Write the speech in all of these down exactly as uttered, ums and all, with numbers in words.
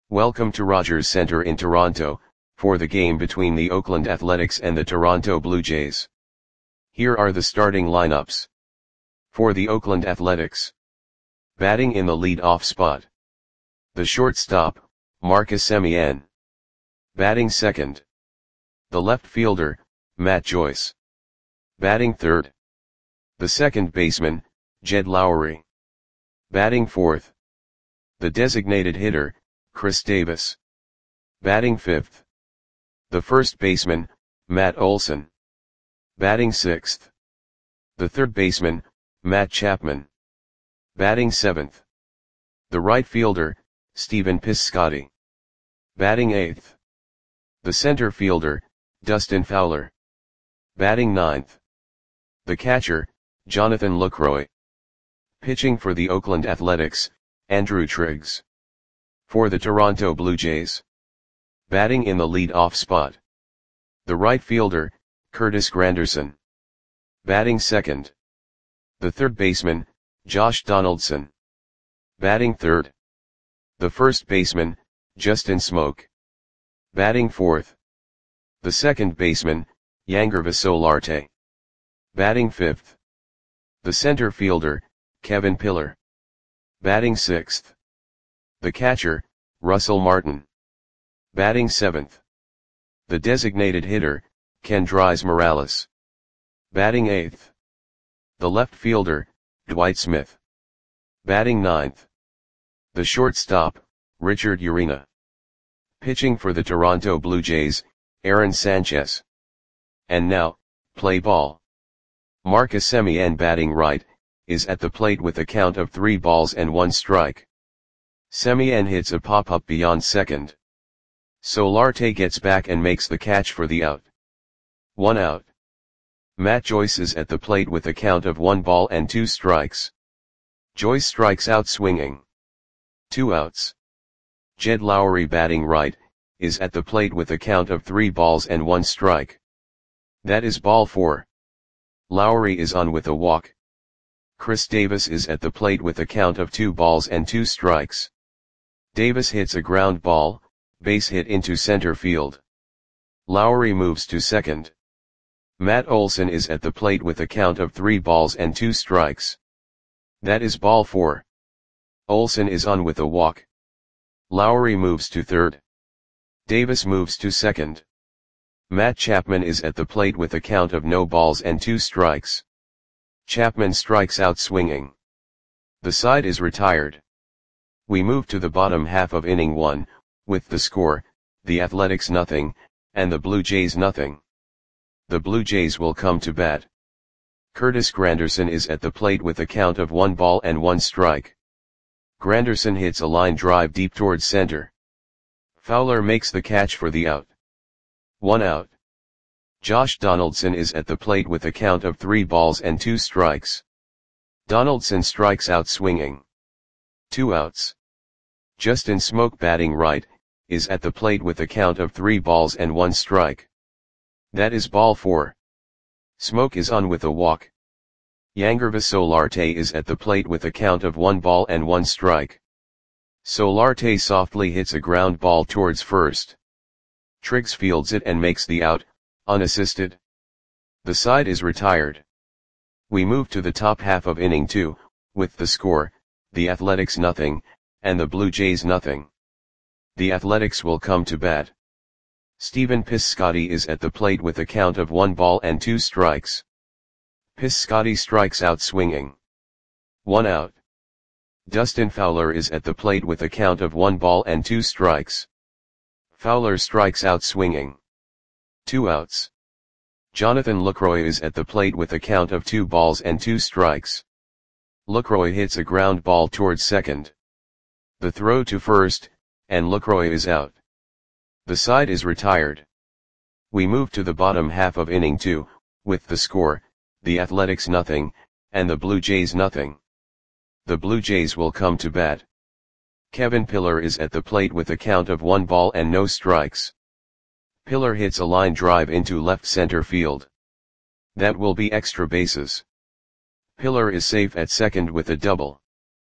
Welcome to Rogers Centre in Toronto, for the game between the Oakland Athletics and the Toronto Blue Jays. Here are the starting lineups. For the Oakland Athletics. Batting in the lead-off spot. The shortstop, Marcus Semien. Batting second. The left fielder, Matt Joyce. Batting third. The second baseman, Jed Lowrie. Batting fourth. The designated hitter, Chris Davis. Batting fifth. The first baseman, Matt Olson. Batting sixth. The third baseman, Matt Chapman. Batting seventh. The right fielder, Stephen Piscotty. Batting eighth. The center fielder, Dustin Fowler. Batting ninth. The catcher, Jonathan Lucroy. Pitching for the Oakland Athletics, Andrew Triggs. For the Toronto Blue Jays. Batting in the lead-off spot. The right fielder, Curtis Granderson. Batting second. The third baseman, Josh Donaldson. Batting third. The first baseman, Justin Smoak. Batting fourth. The second baseman, Yangervis Solarte. Batting fifth. The center fielder, Kevin Pillar. Batting sixth. The catcher, Russell Martin. Batting seventh. The designated hitter, Kendrys Morales. Batting eighth. The left fielder, Dwight Smith. Batting ninth. The shortstop, Richard Urena. Pitching for the Toronto Blue Jays, Aaron Sanchez. And now, play ball. Marcus Semien, batting right, is at the plate with a count of three balls and one strike. Semien hits a pop-up beyond second. Solarte gets back and makes the catch for the out. One out. Matt Joyce is at the plate with a count of one ball and two strikes. Joyce strikes out swinging. Two outs. Jed Lowrie, batting right, is at the plate with a count of three balls and one strike. That is ball four. Lowrie is on with a walk. Chris Davis is at the plate with a count of two balls and two strikes. Davis hits a ground ball, base hit into center field. Lowrie moves to second. Matt Olson is at the plate with a count of three balls and two strikes. That is ball four. Olson is on with a walk. Lowrie moves to third. Davis moves to second. Matt Chapman is at the plate with a count of no balls and two strikes. Chapman strikes out swinging. The side is retired. We move to the bottom half of inning one, with the score, the Athletics nothing, and the Blue Jays nothing. The Blue Jays will come to bat. Curtis Granderson is at the plate with a count of one ball and one strike. Granderson hits a line drive deep towards center. Fowler makes the catch for the out. One out. Josh Donaldson is at the plate with a count of three balls and two strikes. Donaldson strikes out swinging. Two outs. Justin Smoak, batting right, is at the plate with a count of three balls and one strike. That is ball four. Smoak is on with a walk. Yangervis Solarte is at the plate with a count of one ball and one strike. Solarte softly hits a ground ball towards first. Triggs fields it and makes the out, unassisted. The side is retired. We move to the top half of inning two, with the score, the Athletics nothing, and the Blue Jays nothing. The Athletics will come to bat. Stephen Piscotty is at the plate with a count of one ball and two strikes. Piscotty strikes out swinging. One out. Dustin Fowler is at the plate with a count of one ball and two strikes. Fowler strikes out swinging. Two outs. Jonathan Lucroy is at the plate with a count of two balls and two strikes. Lucroy hits a ground ball towards second. The throw to first, and Lucroy is out. The side is retired. We move to the bottom half of inning two, with the score, the Athletics nothing, and the Blue Jays nothing. The Blue Jays will come to bat. Kevin Pillar is at the plate with a count of one ball and no strikes. Pillar hits a line drive into left center field. That will be extra bases. Pillar is safe at second with a double.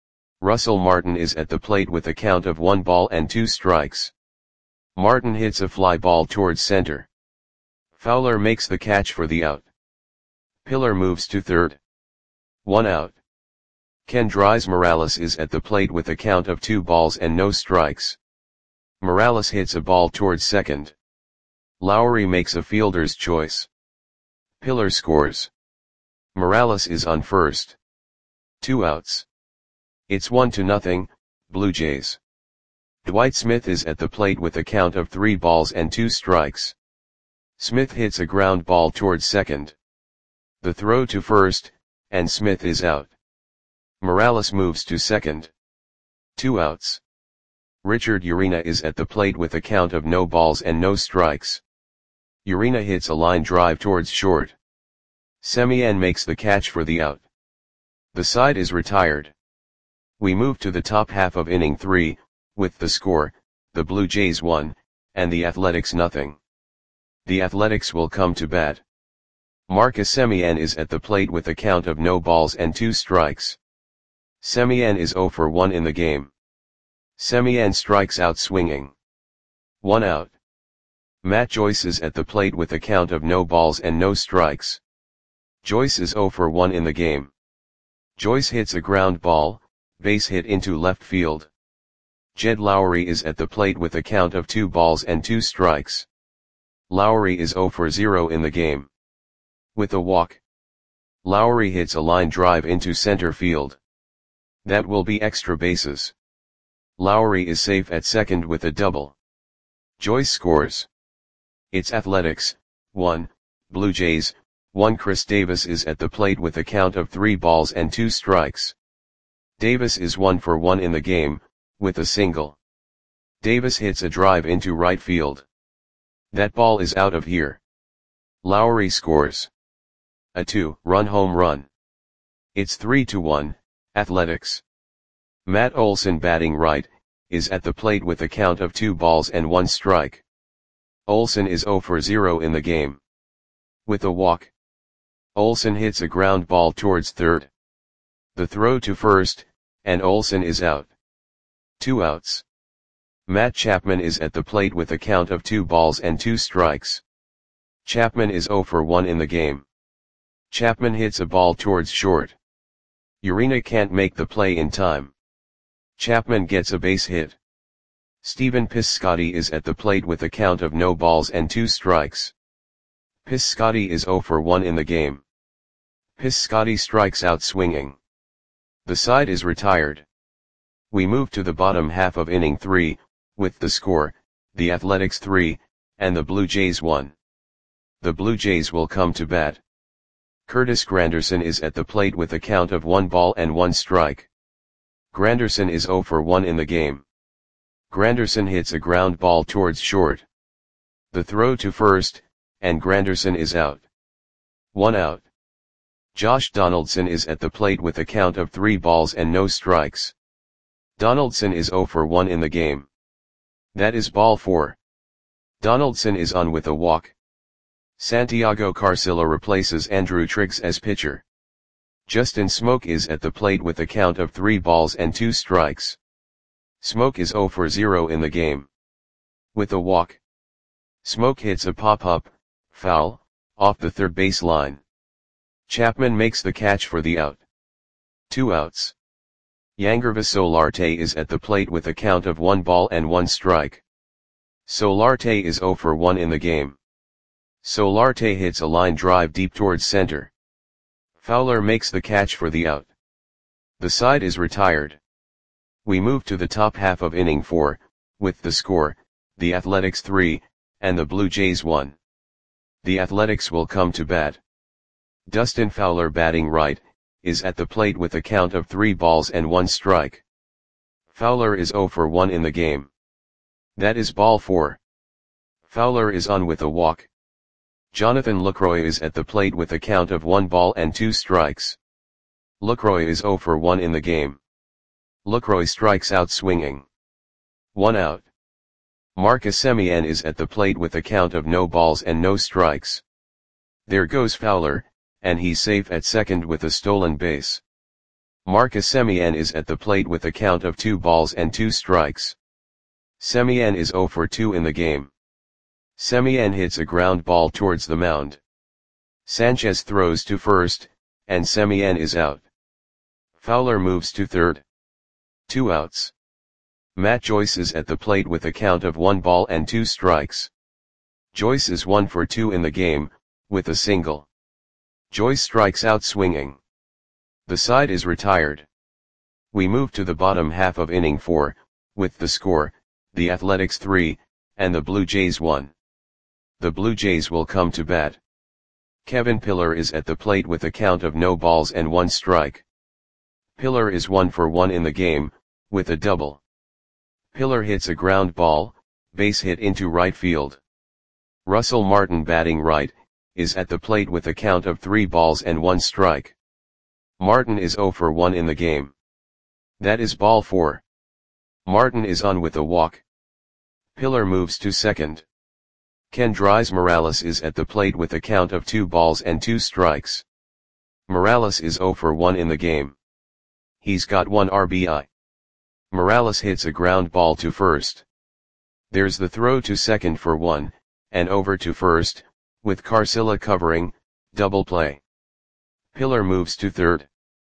Russell Martin is at the plate with a count of one ball and two strikes. Martin hits a fly ball towards center. Fowler makes the catch for the out. Pillar moves to third. One out. Kendrys Morales is at the plate with a count of two balls and no strikes. Morales hits a ball towards second. Lowry makes a fielder's choice. Pillar scores. Morales is on first. Two outs. It's one to nothing, Blue Jays. Dwight Smith is at the plate with a count of three balls and two strikes. Smith hits a ground ball towards second. The throw to first, and Smith is out. Morales moves to second. Two outs. Richard Urena is at the plate with a count of no balls and no strikes. Urena hits a line drive towards short. Semien makes the catch for the out. The side is retired. We move to the top half of inning three, with the score, the Blue Jays one, and the Athletics nothing. The Athletics will come to bat. Marcus Semien is at the plate with a count of no balls and two strikes. Semien is zero for one in the game. Semien strikes out swinging. One out. Matt Joyce is at the plate with a count of no balls and no strikes. Joyce is zero for one in the game. Joyce hits a ground ball, base hit into left field. Jed Lowry is at the plate with a count of two balls and two strikes. Lowry is zero for zero in the game. With a walk. Lowry hits a line drive into center field. That will be extra bases. Lowry is safe at second with a double. Joyce scores. It's Athletics, one, Blue Jays, one. Chris Davis is at the plate with a count of three balls and two strikes. Davis is one for one in the game, with a single. Davis hits a drive into right field. That ball is out of here. Lowry scores. A two-run home run. It's three to one, Athletics. Matt Olson, batting right, is at the plate with a count of two balls and one strike. Olson is zero for zero in the game. With a walk. Olson hits a ground ball towards third. The throw to first, and Olson is out. Two outs. Matt Chapman is at the plate with a count of two balls and two strikes. Chapman is zero for one in the game. Chapman hits a ball towards short. Urena can't make the play in time. Chapman gets a base hit. Stephen Piscotty is at the plate with a count of no balls and two strikes. Piscotty is zero for one in the game. Piscotty strikes out swinging. The side is retired. We move to the bottom half of inning three, with the score, the Athletics three, and the Blue Jays one. The Blue Jays will come to bat. Curtis Granderson is at the plate with a count of one ball and one strike. Granderson is zero for one in the game. Granderson hits a ground ball towards short. The throw to first, and Granderson is out. One out. Josh Donaldson is at the plate with a count of three balls and no strikes. Donaldson is zero for one in the game. That is ball four. Donaldson is on with a walk. Santiago Carcillo replaces Andrew Triggs as pitcher. Justin Smoke is at the plate with a count of three balls and two strikes. Smoke is zero for zero in the game. With a walk. Smoke hits a pop-up, foul, off the third base line. Chapman makes the catch for the out. Two outs. Yangervis Solarte is at the plate with a count of one ball and one strike. Solarte is zero for one in the game. Solarte hits a line drive deep towards center. Fowler makes the catch for the out. The side is retired. We move to the top half of inning four, with the score, the Athletics three, and the Blue Jays one. The Athletics will come to bat. Dustin Fowler, batting right, is at the plate with a count of three balls and one strike. Fowler is zero for one in the game. That is ball four. Fowler is on with a walk. Jonathan Lucroy is at the plate with a count of one ball and two strikes. Lucroy is zero for one in the game. Lucroy strikes out swinging. One out. Marcus Semien is at the plate with a count of no balls and no strikes. There goes Fowler, and he's safe at second with a stolen base. Marcus Semien is at the plate with a count of two balls and two strikes. Semien is zero for two in the game. Semien hits a ground ball towards the mound. Sanchez throws to first, and Semien is out. Fowler moves to third. Two outs. Matt Joyce is at the plate with a count of one ball and two strikes. Joyce is one for two in the game, with a single. Joyce strikes out swinging. The side is retired. We move to the bottom half of inning four, with the score, the Athletics three, and the Blue Jays one. The Blue Jays will come to bat. Kevin Pillar is at the plate with a count of no balls and one strike. Pillar is one for one in the game, with a double. Pillar hits a ground ball, base hit into right field. Russell Martin, batting right, is at the plate with a count of three balls and one strike. Martin is zero for one in the game. That is ball four. Martin is on with a walk. Pillar moves to second. Kendrys Morales is at the plate with a count of two balls and two strikes. Morales is zero for one in the game. He's got one R B I. Morales hits a ground ball to first. There's the throw to second for one, and over to first, with Carcilla covering, double play. Pillar moves to third.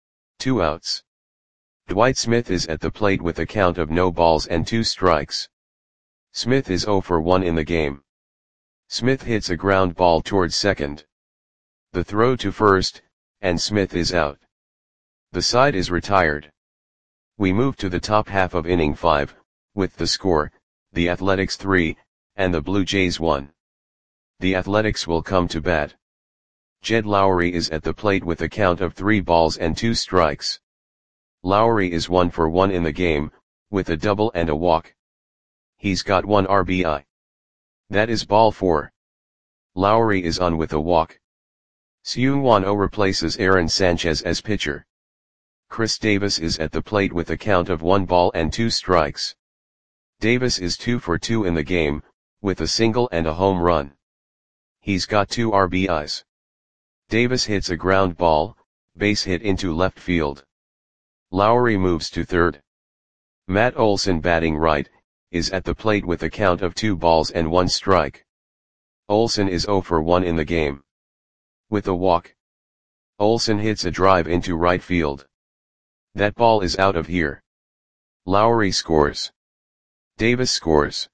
Two outs. Dwight Smith is at the plate with a count of no balls and two strikes. Smith is zero for one in the game. Smith hits a ground ball towards second. The throw to first, and Smith is out. The side is retired. We move to the top half of inning five, with the score, the Athletics three, and the Blue Jays one. The Athletics will come to bat. Jed Lowrie is at the plate with a count of three balls and two strikes. Lowrie is one for one in the game, with a double and a walk. He's got one R B I. That is ball four. Lowrie is on with a walk. Seung-Won Oh replaces Aaron Sanchez as pitcher. Chris Davis is at the plate with a count of one ball and two strikes. Davis is two for two in the game, with a single and a home run. He's got two R B Is. Davis hits a ground ball, base hit into left field. Lowrie moves to third. Matt Olson, batting right, is at the plate with a count of two balls and one strike. Olson is zero for one in the game. With a walk. Olson hits a drive into right field. That ball is out of here. Lowrie scores. Davis scores.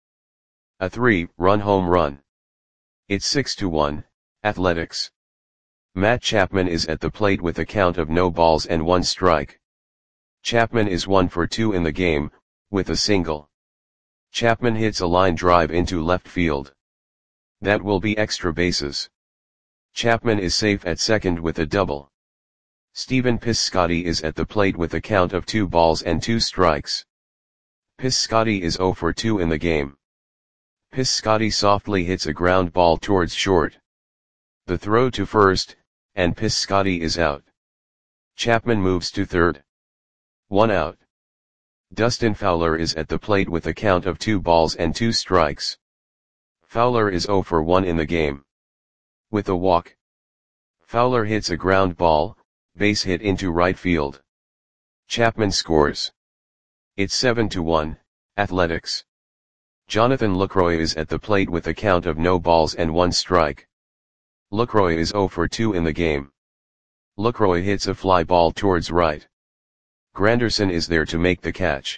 A three-run home run. It's six to one, Athletics. Matt Chapman is at the plate with a count of no balls and one strike. Chapman is one for two in the game, with a single. Chapman hits a line drive into left field. That will be extra bases. Chapman is safe at second with a double. Stephen Piscotty is at the plate with a count of two balls and two strikes. Piscotty is zero for two in the game. Piscotty softly hits a ground ball towards short. The throw to first, and Piscotty is out. Chapman moves to third. One out. Dustin Fowler is at the plate with a count of two balls and two strikes. Fowler is zero for one in the game. With a walk. Fowler hits a ground ball, base hit into right field. Chapman scores. It's seven to one, Athletics. Jonathan Lucroy is at the plate with a count of no balls and one strike. Lucroy is zero for two in the game. Lucroy hits a fly ball towards right. Granderson is there to make the catch.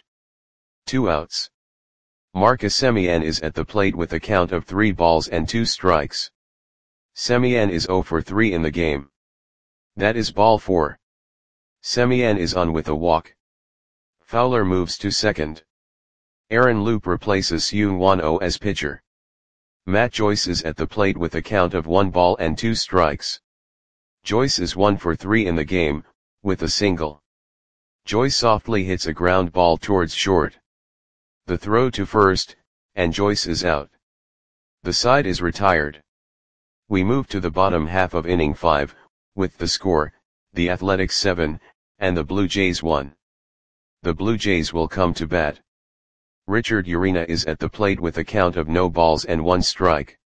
Two outs. Marcus Semien is at the plate with a count of three balls and two strikes. Semien is zero for three in the game. That is ball four. Semien is on with a walk. Fowler moves to second. Aaron Loup replaces Seung-Won Oh as pitcher. Matt Joyce is at the plate with a count of one ball and two strikes. Joyce is one for three in the game, with a single. Joyce softly hits a ground ball towards short. The throw to first, and Joyce is out. The side is retired. We move to the bottom half of inning five, with the score, the Athletics seven, and the Blue Jays one. The Blue Jays will come to bat. Richard Urena is at the plate with a count of no balls and one strike.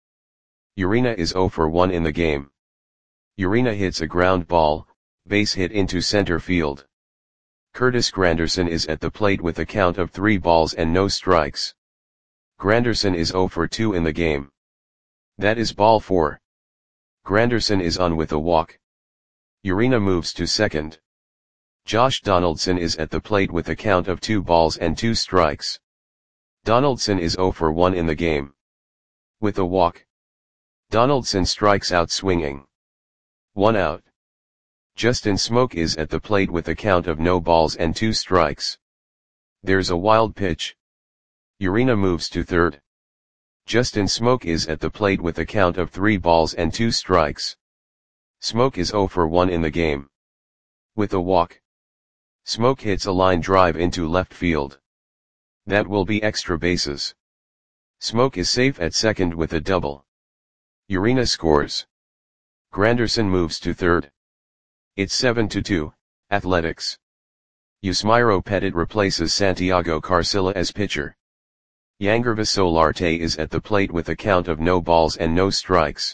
Urena is zero for one in the game. Urena hits a ground ball, base hit into center field. Curtis Granderson is at the plate with a count of three balls and no strikes. Granderson is zero for two in the game. That is ball four. Granderson is on with a walk. Urena moves to second. Josh Donaldson is at the plate with a count of two balls and two strikes. Donaldson is zero for one in the game. With a walk. Donaldson strikes out swinging. One out. Justin Smoke is at the plate with a count of no balls and two strikes. There's a wild pitch. Urena moves to third. Justin Smoke is at the plate with a count of three balls and two strikes. Smoke is zero for one in the game. With a walk. Smoke hits a line drive into left field. That will be extra bases. Smoke is safe at second with a double. Urena scores. Granderson moves to third. It's seven to two, Athletics. Yusmeiro Petit replaces Santiago Carcilla as pitcher. Yangervis Solarte is at the plate with a count of no balls and no strikes.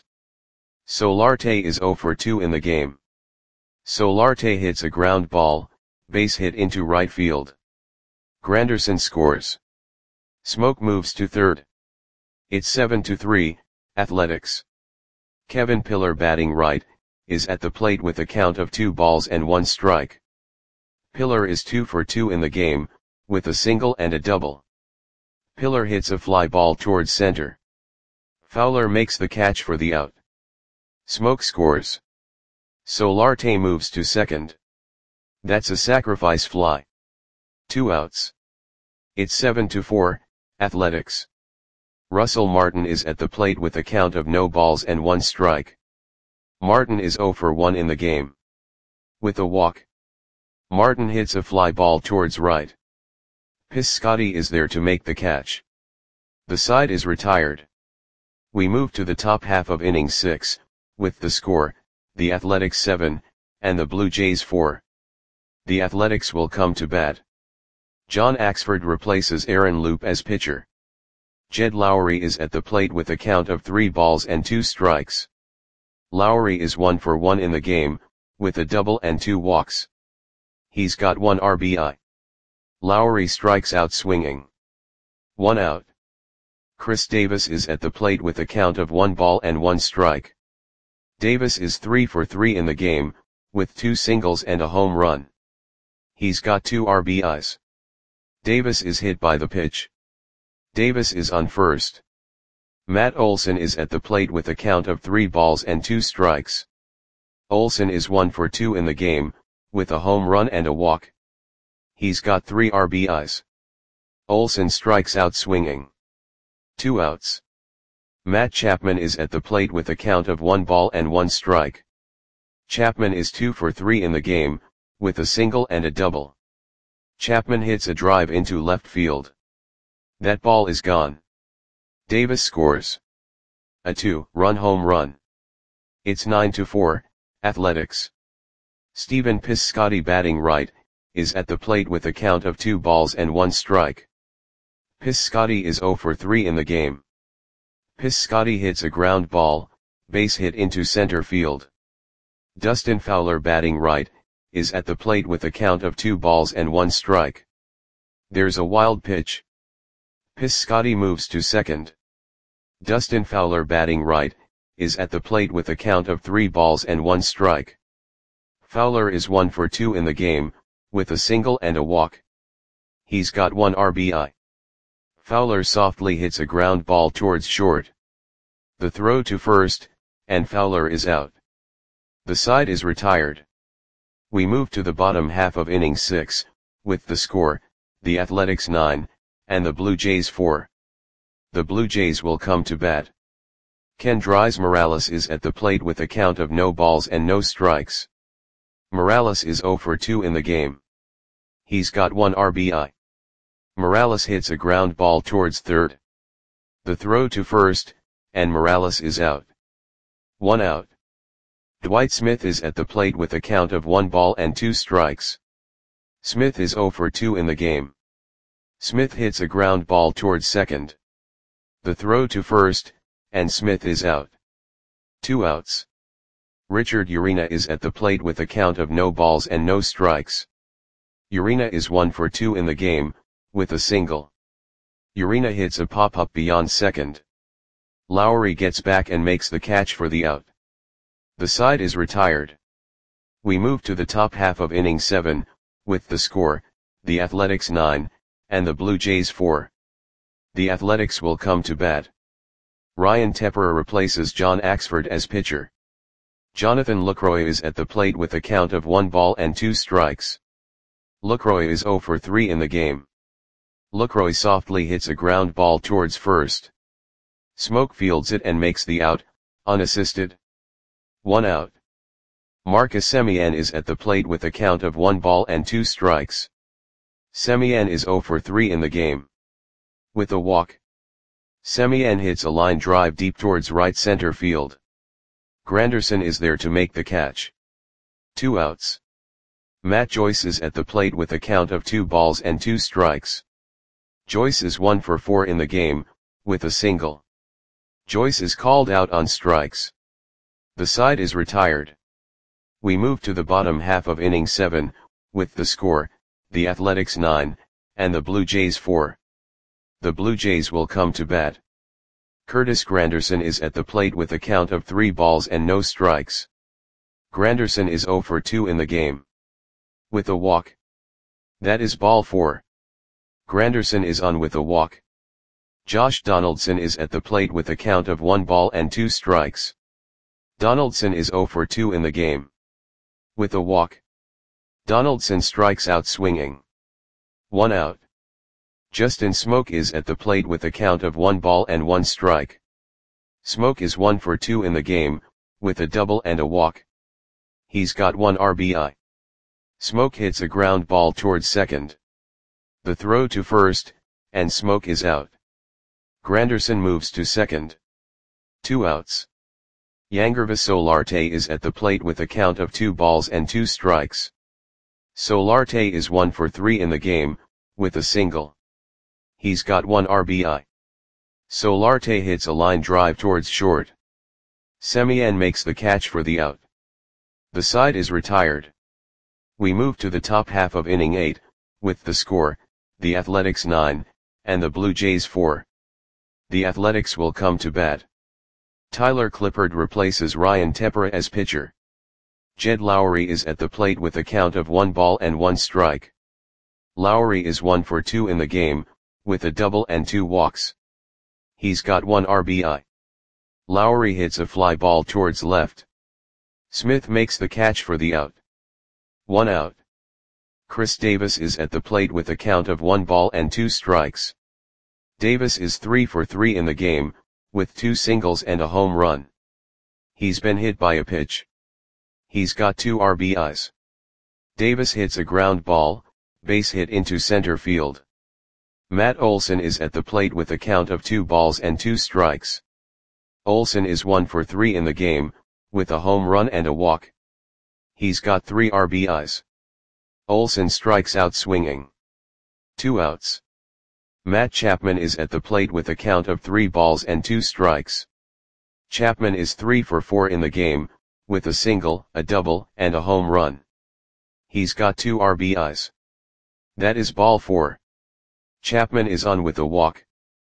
Solarte is zero for two in the game. Solarte hits a ground ball, base hit into right field. Granderson scores. Smoke moves to third. It's seven to three, Athletics. Kevin Pillar batting right, is at the plate with a count of two balls and one strike. Pillar is two for two in the game, with a single and a double. Pillar hits a fly ball towards center. Fowler makes the catch for the out. Smoke scores. Solarte moves to second. That's a sacrifice fly. Two outs. It's seven to four, Athletics. Russell Martin is at the plate with a count of no balls and one strike. Martin is zero for one in the game. With a walk. Martin hits a fly ball towards right. Piscotty is there to make the catch. The side is retired. We move to the top half of inning six, with the score, the Athletics seven, and the Blue Jays four. The Athletics will come to bat. John Axford replaces Aaron Loop as pitcher. Jed Lowry is at the plate with a count of three balls and two strikes. Lowry is one for one in the game, with a double and two walks. He's got one R B I. Lowry strikes out swinging. One out. Chris Davis is at the plate with a count of one ball and one strike. Davis is three for three in the game, with two singles and a home run. He's got two R B Is. Davis is hit by the pitch. Davis is on first. Matt Olson is at the plate with a count of three balls and two strikes. Olson is one for two in the game, with a home run and a walk. He's got three R B Is. Olson strikes out swinging. Two outs. Matt Chapman is at the plate with a count of one ball and one strike. Chapman is two for three in the game, with a single and a double. Chapman hits a drive into left field. That ball is gone. Davis scores. A two-run home run. It's nine to four, Athletics. Stephen Piscotty batting right, is at the plate with a count of two balls and one strike. Piscotty is zero for three in the game. Piscotty hits a ground ball, base hit into center field. Dustin Fowler batting right, is at the plate with a count of two balls and one strike. There's a wild pitch. Piscotty moves to second. Dustin Fowler batting right, is at the plate with a count of three balls and one strike. Fowler is one for two in the game, with a single and a walk. He's got one R B I. Fowler softly hits a ground ball towards short. The throw to first, and Fowler is out. The side is retired. We move to the bottom half of inning six, with the score, the Athletics nine, and the Blue Jays four. The Blue Jays will come to bat. Kendrys Morales is at the plate with a count of no balls and no strikes. Morales is zero for two in the game. He's got one R B I. Morales hits a ground ball towards third. The throw to first, and Morales is out. One out. Dwight Smith is at the plate with a count of one ball and two strikes. Smith is zero for two in the game. Smith hits a ground ball towards second. The throw to first, and Smith is out. Two outs. Richard Urena is at the plate with a count of no balls and no strikes. Urena is one for two in the game, with a single. Urena hits a pop-up beyond second. Lowry gets back and makes the catch for the out. The side is retired. We move to the top half of inning seven, with the score, the Athletics nine, and the Blue Jays four. The Athletics will come to bat. Ryan Tepera replaces John Axford as pitcher. Jonathan Lucroy is at the plate with a count of one ball and two strikes. Lucroy is zero for three in the game. Lucroy softly hits a ground ball towards first. Smoke fields it and makes the out, unassisted. One out. Marcus Semien is at the plate with a count of one ball and two strikes. Semien is zero for three in the game. With a walk. Semien hits a line drive deep towards right center field. Granderson is there to make the catch. Two outs. Matt Joyce is at the plate with a count of two balls and two strikes. Joyce is one for four in the game, with a single. Joyce is called out on strikes. The side is retired. We move to the bottom half of inning seven, with the score, the Athletics nine, and the Blue Jays four. The Blue Jays will come to bat. Curtis Granderson is at the plate with a count of three balls and no strikes. Granderson is zero for two in the game. With a walk. That is ball four. Granderson is on with a walk. Josh Donaldson is at the plate with a count of one ball and two strikes. Donaldson is zero for two in the game. With a walk. Donaldson strikes out swinging. One out. Justin Smoke is at the plate with a count of one ball and one strike. Smoke is one for two in the game, with a double and a walk. He's got one R B I. Smoke hits a ground ball towards second. The throw to first, and Smoke is out. Granderson moves to second. Two outs. Yangervis Solarte is at the plate with a count of two balls and two strikes. Solarte is one for three in the game, with a single. He's got one R B I. Solarte hits a line drive towards short. Semien makes the catch for the out. The side is retired. We move to the top half of inning eight, with the score, the Athletics nine, and the Blue Jays four. The Athletics will come to bat. Tyler Clippard replaces Ryan Tepera as pitcher. Jed Lowry is at the plate with a count of one ball and one strike. Lowry is one for two in the game, with a double and two walks. He's got one R B I. Lowry hits a fly ball towards left. Smith makes the catch for the out. One out. Chris Davis is at the plate with a count of one ball and two strikes. Davis is three for three in the game, with two singles and a home run. He's been hit by a pitch. He's got two R B Is. Davis hits a ground ball, base hit into center field. Matt Olson is at the plate with a count of two balls and two strikes. Olson is one for three in the game, with a home run and a walk. He's got three R B Is. Olson strikes out swinging. Two outs. Matt Chapman is at the plate with a count of three balls and two strikes. Chapman is three for four in the game, with a single, a double, and a home run. He's got two R B Is. That is ball four. Chapman is on with a walk.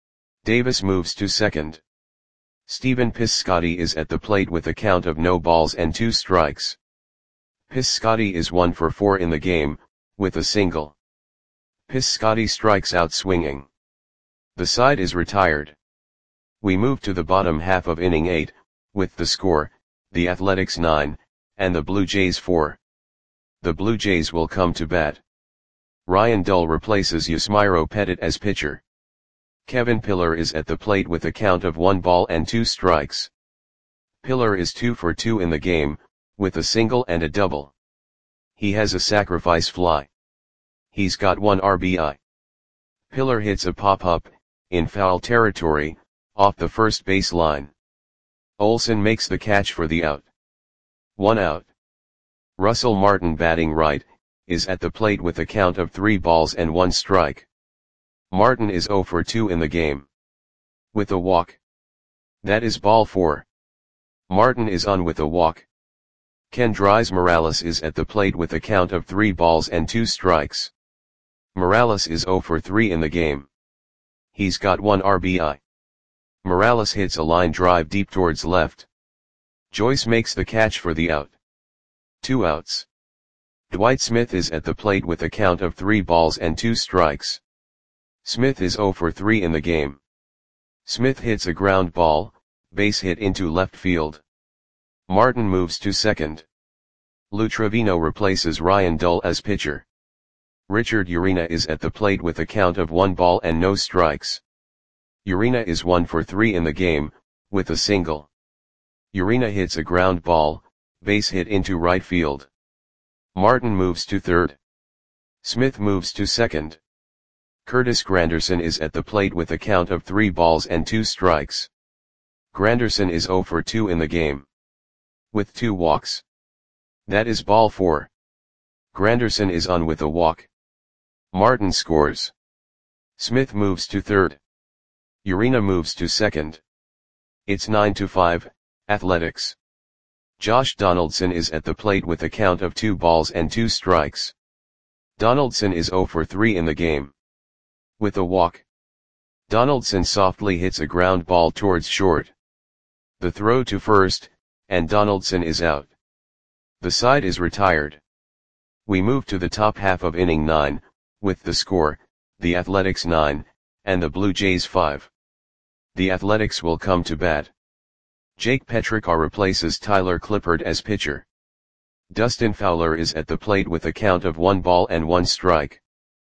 Davis moves to second. Stephen Piscotty is at the plate with a count of no balls and two strikes. Piscotty is one for four in the game, with a single. Piscotty strikes out swinging. The side is retired. We move to the bottom half of inning eight, with the score, the Athletics nine, and the Blue Jays four. The Blue Jays will come to bat. Ryan Dull replaces Yusmeiro Petit as pitcher. Kevin Pillar is at the plate with a count of one ball and two strikes. Pillar is two for two in the game, with a single and a double. He has a sacrifice fly. He's got one R B I. Pillar hits a pop-up, in foul territory, off the first base line. Olson makes the catch for the out. One out. Russell Martin, batting right, is at the plate with a count of three balls and one strike. Martin is zero for two in the game. With a walk. That is ball four. Martin is on with a walk. Kendrys Morales is at the plate with a count of three balls and two strikes. Morales is zero for three in the game. He's got one R B I. Morales hits a line drive deep towards left. Joyce makes the catch for the out. Two outs. Dwight Smith is at the plate with a count of three balls and two strikes. Smith is zero for three in the game. Smith hits a ground ball, base hit into left field. Martin moves to second. Lou Trevino replaces Ryan Dull as pitcher. Richard Urena is at the plate with a count of one ball and no strikes. Urena is one for three in the game, with a single. Urena hits a ground ball, base hit into right field. Martin moves to third. Smith moves to second. Curtis Granderson is at the plate with a count of three balls and two strikes. Granderson is zero for two in the game, with two walks. That is ball four. Granderson is on with a walk. Martin scores. Smith moves to third. Urena moves to second. It's nine to five, Athletics. Josh Donaldson is at the plate with a count of two balls and two strikes. Donaldson is zero for three in the game, with a walk. Donaldson softly hits a ground ball towards short. The throw to first, and Donaldson is out. The side is retired. We move to the top half of inning nine, with the score, the Athletics nine, and the Blue Jays five. The Athletics will come to bat. Jake Petrichar replaces Tyler Clippard as pitcher. Dustin Fowler is at the plate with a count of one ball and one strike.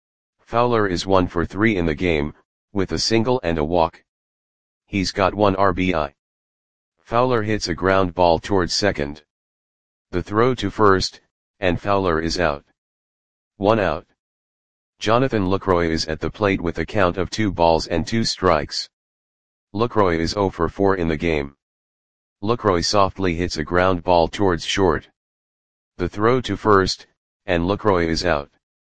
Fowler is one for three in the game, with a single and a walk. He's got one R B I. Fowler hits a ground ball towards second. The throw to first, and Fowler is out. One out. Jonathan Lucroy is at the plate with a count of two balls and two strikes. Lucroy is zero for four in the game. Lucroy softly hits a ground ball towards short. The throw to first, and Lucroy is out.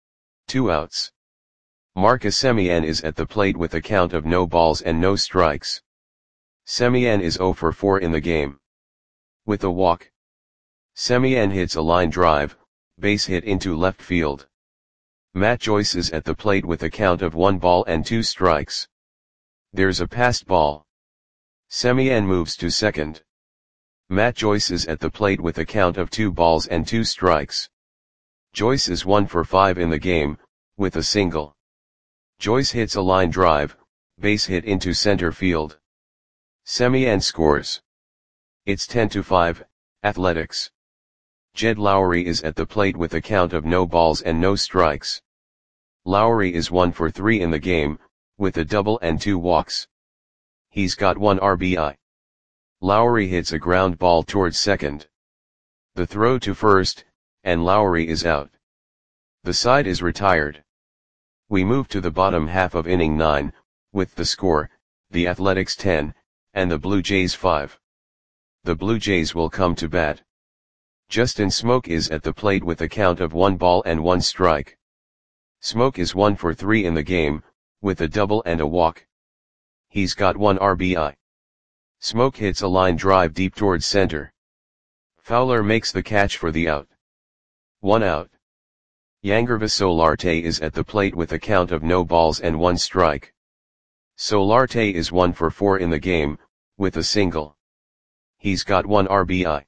Two outs. Marcus Semien is at the plate with a count of no balls and no strikes. Semien is zero for four in the game, with a walk. Semien hits a line drive, base hit into left field. Matt Joyce is at the plate with a count of one ball and two strikes. There's a passed ball. Semien moves to second. Matt Joyce is at the plate with a count of two balls and two strikes. Joyce is one for five in the game, with a single. Joyce hits a line drive, base hit into center field. Semien scores. It's ten to five, Athletics. Jed Lowry is at the plate with a count of no balls and no strikes. Lowry is one for three in the game, with a double and two walks. He's got one R B I. Lowry hits a ground ball towards second. The throw to first, and Lowry is out. The side is retired. We move to the bottom half of inning nine, with the score, the Athletics ten, and the Blue Jays five. The Blue Jays will come to bat. Justin Smoke is at the plate with a count of one ball and one strike. Smoke is one for three in the game, with a double and a walk. He's got one R B I. Smoke hits a line drive deep towards center. Fowler makes the catch for the out. One out. Yangervis Solarte is at the plate with a count of no balls and one strike. Solarte is one for four in the game, with a single. He's got one R B I.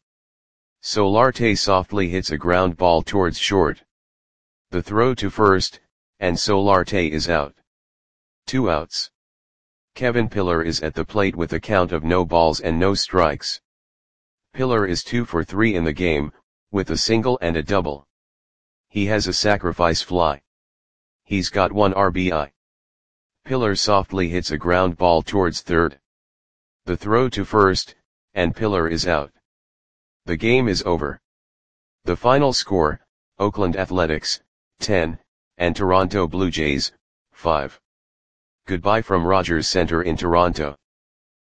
Solarte softly hits a ground ball towards short. The throw to first, and Solarte is out. Two outs. Kevin Pillar is at the plate with a count of no balls and no strikes. Pillar is two for three in the game, with a single and a double. He has a sacrifice fly. He's got one R B I. Pillar softly hits a ground ball towards third. The throw to first, and Pillar is out. The game is over. The final score, Oakland Athletics, ten, and Toronto Blue Jays, five. Goodbye from Rogers Centre in Toronto.